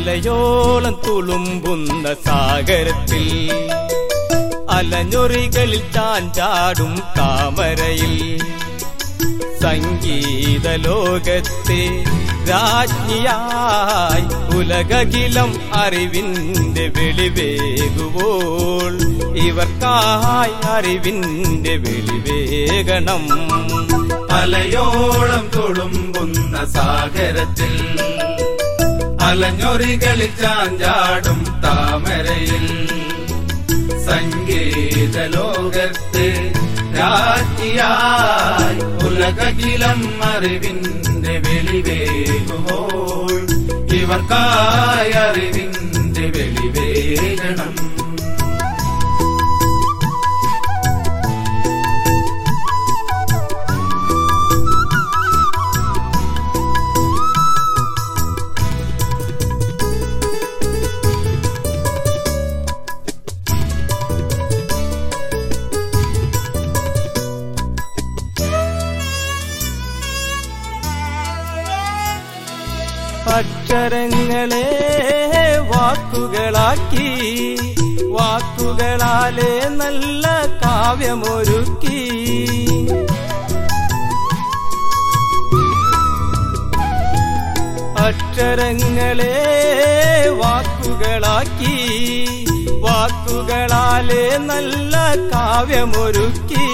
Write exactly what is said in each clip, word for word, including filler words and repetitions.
അലയോളം തുളുമ്പുന്ന സാഗരത്തിൽ അലഞ്ഞൊറികളിൽ ചാഞ്ചാടും താമരയിൽ സംഗീത ലോകത്തെ രാജ്ഞിയായി ഉലകകിലം അറിവിന്റെ വെളിവേകുമ്പോൾ ഇവർക്കായി അറിവിന്റെ വെളിവേകണം. അലയോളം തുളുമ്പുന്ന സാഗരത്തിൽ അലഞ്ഞൊറികളിൽ ചാഞ്ചാടും താമരയിൽ സംഗീത ലോകത്തെ രാജ്ഞിയായി ഉലകകിലം അറിവിന്റെ വെളിവേകുമ്പോൾ ഇവർക്കായി അറിവിന്റെ വെളിവേകണം. അക്ഷരങ്ങളെ വാക്കുകളാക്കി വാക്കുകളാലെ നല്ല കാവ്യമൊരുക്കി അക്ഷരങ്ങളെ വാക്കുകളാക്കി വാക്കുകളാലെ നല്ല കാവ്യമൊരുക്കി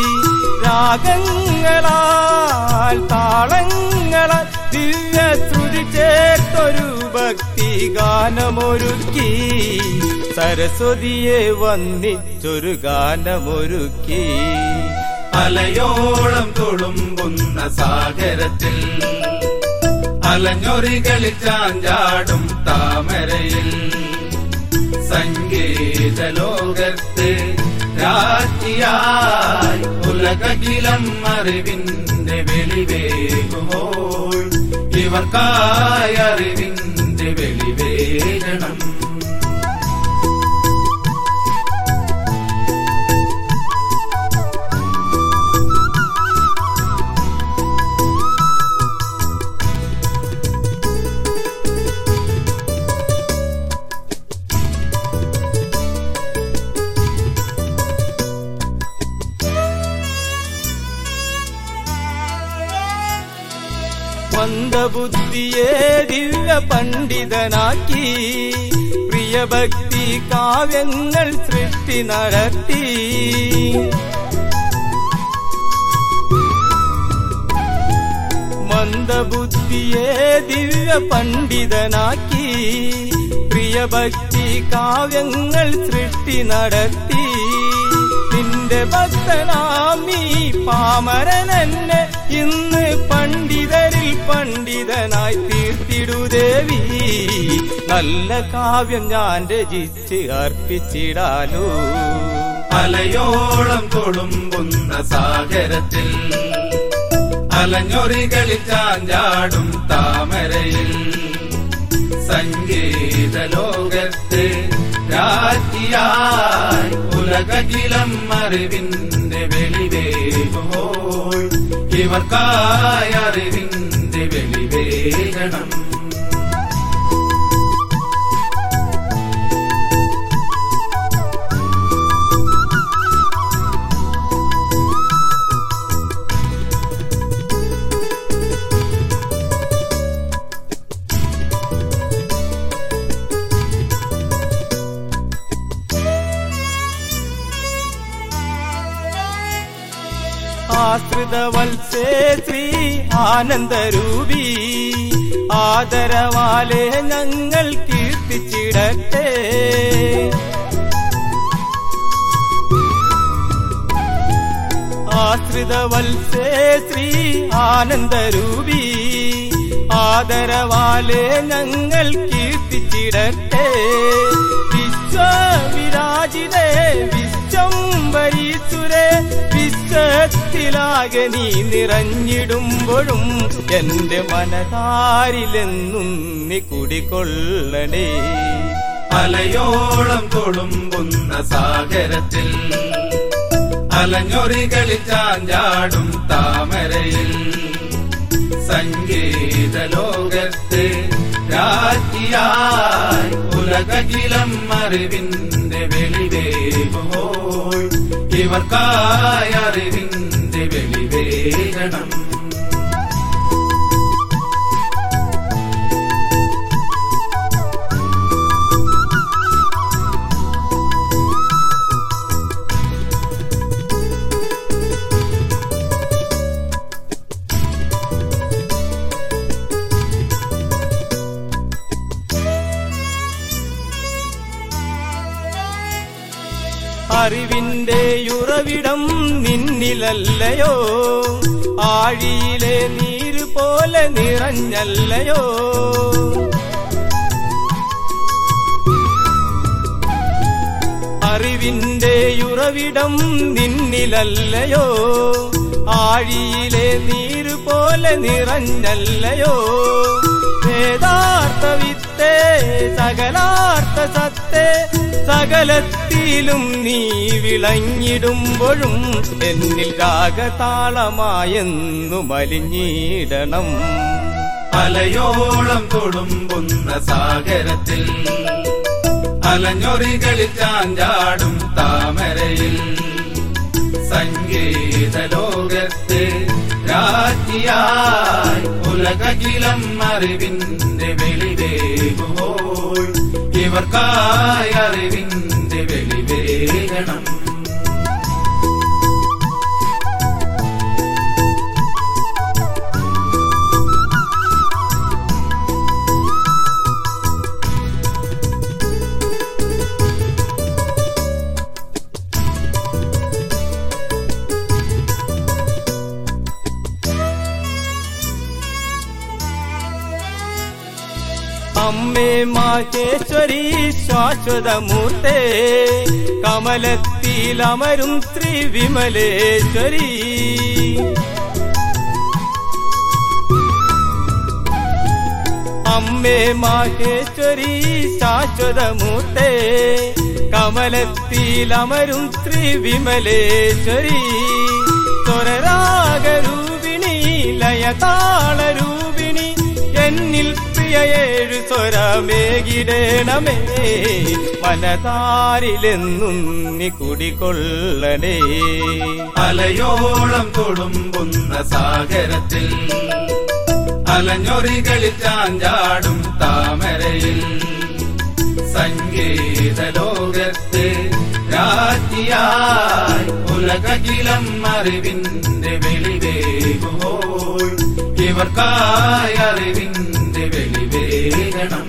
രാഗങ്ങളാൽ താളങ്ങളാൽ ദിവ്യ ശ്രുതി ചേർത്തൊരു ഭക്തി ഗാനമൊരുക്കി സരസ്വതിയെ വന്ദിച്ചൊരു ഗാനമൊരുക്കി. അലയോളം തുളുമ്പുന്ന സാഗരത്തിൽ അലഞ്ഞൊറികളിൽ ചാഞ്ചാടും താമരയിൽ സംഗീത ലോകത്തെ രാജ്ഞിയായി ഉലകകിലം അറിവിന്റെ വെളിവേകുമ്പോൾ ഇവർക്കായി അറിവിന്റെ വെളിവേകണം. മന്ദബുദ്ധിയെ ദിവ്യ പണ്ഡിതനാക്കി പ്രിയഭക്തി കാവ്യങ്ങൾ സൃഷ്ടി നടത്തി. മന്ദബുദ്ധിയെ ദിവ്യ പണ്ഡിതനാക്കി പ്രിയഭക്തി കാവ്യങ്ങൾ സൃഷ്ടി നടത്തി. നിന്റെ ഭക്തനാം നീ പാമരനെന്നെ ഇന്ന് പണ്ഡിതരിൽ പണ്ഡിതനായി തീർത്തിടുദേവി. നല്ല കാവ്യം ഞാൻ രചിച്ച് അർപ്പിച്ചിടാലോ. അലയോളം തുളുമ്പുന്ന സാഗരത്തിൽ അലഞ്ഞൊറികളിൽ ചാഞ്ചാടും താമരയിൽ സംഗീത ലോകത്തെ രാജ്ഞിയായി ഉലകകിലം അറിവിന്റെ വെളിവേകുമ്പോൾ ഇവർക്കായി അറിവിന്റെ വെളിവേകണം. ആശ്രിത വത്സേ ശ്രീ ആനന്ദരൂപി ആദരവാലെ ഞങ്ങൾ കീർത്തിച്ചിടട്ടെ. ആശ്രിത വത്സേ ശ്രീ ആനന്ദരൂപി ആദരവാലെ ഞങ്ങൾ കീർത്തിച്ചിടട്ടെ. വിശ്വവിരാജിതേ വിശ്വം ഭരിച്ചുരേ വിശ്വത്തിലാകെ നീ നിറഞ്ഞിടുമ്പോഴും എന്റെ മനതാരിലെന്നും നീ കുടികൊള്ളണേ. അലയോളം തുളുമ്പുന്ന സാഗരത്തിൽ അലഞ്ഞൊറികളിൽ ചാഞ്ചാടും താമരയിൽ സംഗീത ലോകത്തെ രാജ്ഞിയായി ഉലകകിലം അറിവിന്റെ വെളിവേകുമോൾ ഇവർക്കായി അറിവിന്റെ വെളിവേകണം. അറിവിന്റെ ഉറവിടം നിന്നിലല്ലയോ, ആഴിയിലെ നീര് പോലെ നിറഞ്ഞല്ലയോ. അറിവിന്റെ ഉറവിടം നിന്നിലല്ലയോ, ആഴിയിലെ നീര് പോലെ നിറഞ്ഞല്ലയോ. വേദാർത്ഥ വിത്തേ സകലാർത്ഥ സത്തേ സകലത്തിലും നീ വിളങ്ങിടുമ്പോഴും എന്നിൽ രാഗതാളമായെന്നു മലിഞ്ഞിടണം. അലയോളം തൊടുമ്പുന്ന സാഗരത്തിൽ അലഞ്ഞൊറികളിൽ ചാഞ്ചാടും താമരയിൽ സംഗീത ലോകത്തെ രാജ്ഞിയായി ഉലകകിലം അറിവിന്റെ വെളിവേകുമോൾ ഇവർക്കായി അറിവിന്റെ വെളിവേകണം. അമ്മേ മാഹേശ്വരി ശാശ്വതമൂർത്തേ കമലത്തിലമരും ത്രിവിമലേശ്വരി. അമ്മേ മാഹേശ്വരി ശാശ്വതമൂർത്തേ കമലത്തിലമരും ത്രിവിമലേശ്വരി. സ്വരരാഗരൂപിണി ലയതാളരൂപിണി എന്നിൽ ഏഴു സ്വരമേകിടേണമേ മനതാരിലെന്നും നീ കുടികൊള്ളണേ. അലയോളം തൊടുമ്പുന്ന സാഗരത്തിൽ അലഞ്ഞൊറികളിൽ ചാഞ്ചാടും താമരയിൽ സംഗീത ലോകത്തെ രാജ്ഞിയായി ഉലകകിലം അറിവിന്റെ വെളിവേകുമോൾ ഇവർക്കായി അറിവിന്റെ വെളിവേകണം.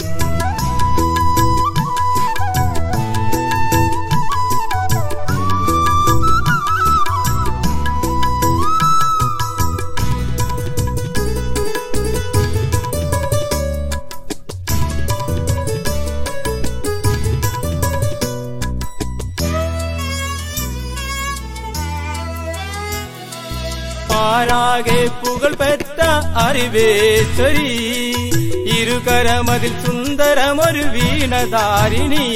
പാരാകെ പുകൾ പെറ്റ അറിവേശ്വരി ഇരുകരമതിൽ സുന്ദരമൊരു വീണധാരിണി.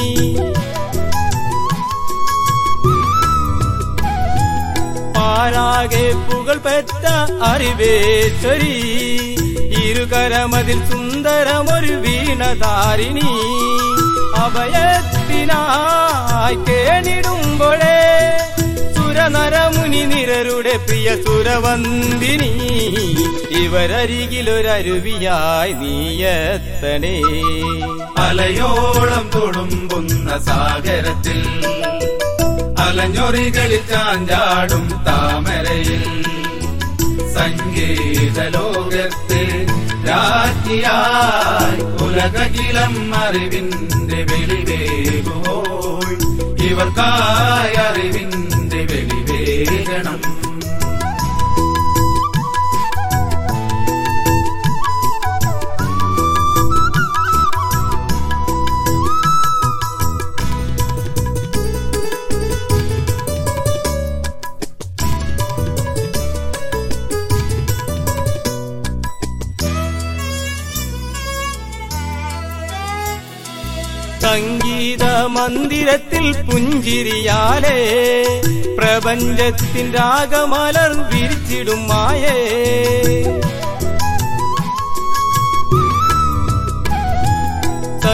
പാരാകെ പുകൾ പെറ്റ അറിവേശ്വരി ഇരുകരമതിൽ സുന്ദരമൊരു വീണധാരിണി. അഭയത്തിനായി കേണിടുമ്പോഴേ സുരനരമുനി നിരരുടെ പ്രിയ സുരവന്ദിനി ഇവരരികിലൊരരുവിയായി നീയത്തണേ. അലയോളം തൊടുമ്പുന്ന സാഗരത്തിൽ അലഞ്ഞൊറികളിൽ ചാഞ്ചാടും താമരയിൽ സംഗീത ലോകത്തെ രാജ്ഞിയായി ഉലകകിലം അറിവിന്റെ വെളിവേകുമോൾ ഇവർക്കായി അറിവിന്റെ വെളിവേകണം. സംഗീത മന്ദിരത്തിൽ പുഞ്ചിരിയാലേ പ്രപഞ്ചത്തിൻ രാഗമലർ വിരിച്ചിടും മായേ.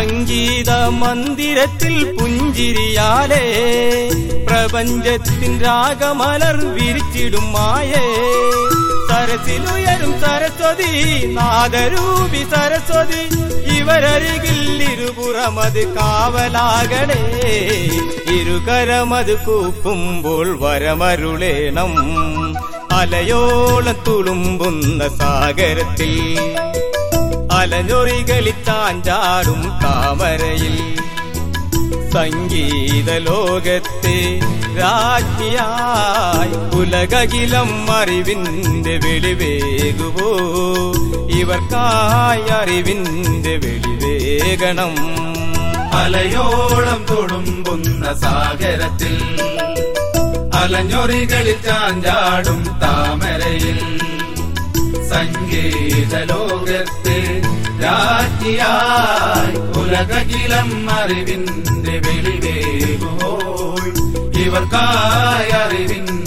സംഗീത മന്ദിരത്തിൽ പുഞ്ചിരിയാലേ പ്രപഞ്ചത്തിൻ രാഗമലർ വിരിച്ചിടും മായേ സരസിലുയരും സരസ്വതി നാദരൂപി സരസ്വതി ഇവരരികിൽ ഇരുപുറമത് കാവലാകണേ ഇരുകരമത് കൂപ്പുമ്പോൾ വരമരുളേണം അലയോളം തുളുമ്പുന്ന സാഗരത്തിൽ അലഞ്ഞൊറികളിൽ ചാഞ്ചാടും താമരയിൽ സംഗീത ലോകത്തെ രാജ്ഞിയായി ഉലകകിലം അറിവിന്റെ വെളിവേകുവോ ഇവർക്കായി അറിവിന്റെ വെളിവേകണം അലയോളം തുളുമ്പുന്ന സാഗരത്തിൽ അലഞ്ഞൊറികളിൽ ചാഞ്ചാടും താമരയിൽ സംഗീത ലോകത്തെ രാജ്ഞിയായി ഉലകകിലം അറിവിന്റെ വെളിവേകുവോൾ ഇവർക്കായി അറിവിൻ